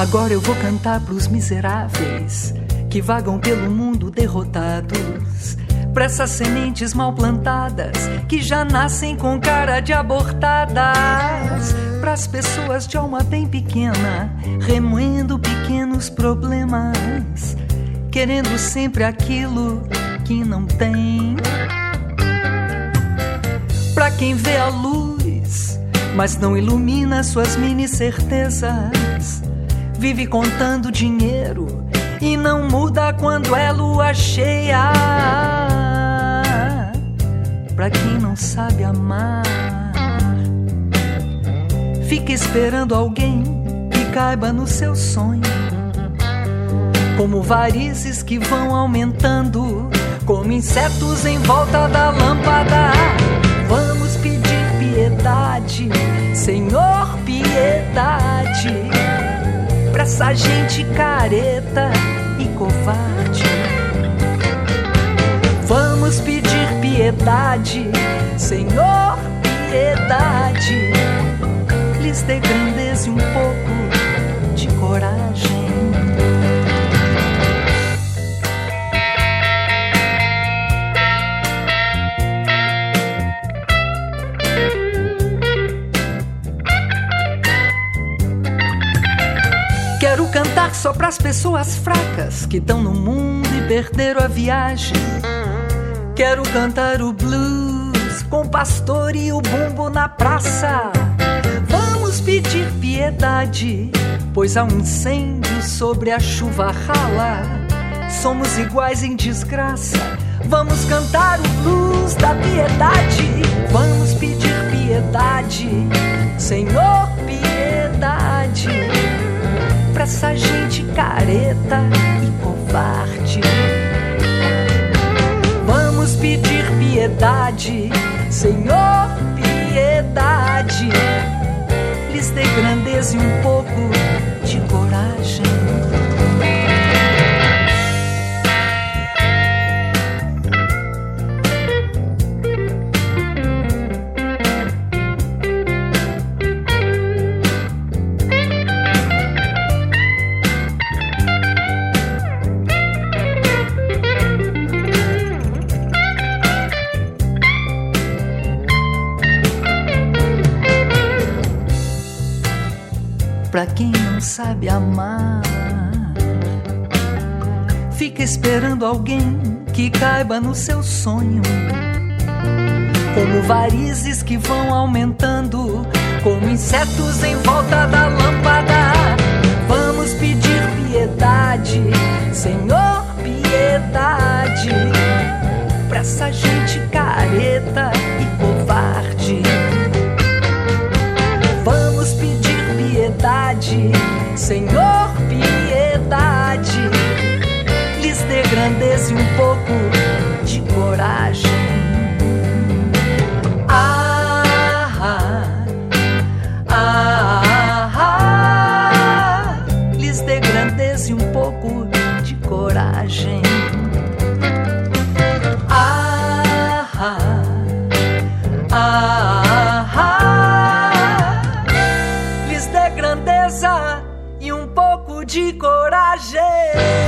Agora eu vou cantar pros miseráveis que vagam pelo mundo derrotados, pra essas sementes mal plantadas que já nascem com cara de abortadas, pras pessoas de alma bem pequena remoendo pequenos problemas, querendo sempre aquilo que não tem. Pra quem vê a luz, mas não ilumina suas mini certezas, vive contando dinheiro e não muda quando é lua cheia. Pra quem não sabe amar, fica esperando alguém que caiba no seu sonho, como varizes que vão aumentando, como insetos em volta da lâmpada. Vamos pedir piedade, Senhor, piedade, pra essa gente careta e covarde. Vamos pedir piedade, Senhor, piedade, lhes dê grandeza e um pouco de coragem. Quero cantar só pras pessoas fracas que estão no mundo e perderam a viagem. Quero cantar o blues com o pastor e o bumbo na praça. Vamos pedir piedade, pois há um incêndio sobre a chuva rala. Somos iguais em desgraça. Vamos cantar o blues da piedade. Vamos pedir piedade, Senhor, piedade, pra essa gente careta e covarde. Vamos pedir piedade, Senhor, piedade, lhes dê grandeza e um pouco de coragem. Pra quem não sabe amar, fica esperando alguém que caiba no seu sonho, como varizes que vão aumentando, como insetos em volta da lâmpada. Vamos pedir piedade, Senhor, piedade, pra essa gente careta e covarde. Vamos pedir piedade, Senhor, piedade, lhes dê grandeza e um pouco de coragem. Lhes dê grandeza e um pouco de coragem. Lhes dê grandeza e um pouco de coragem.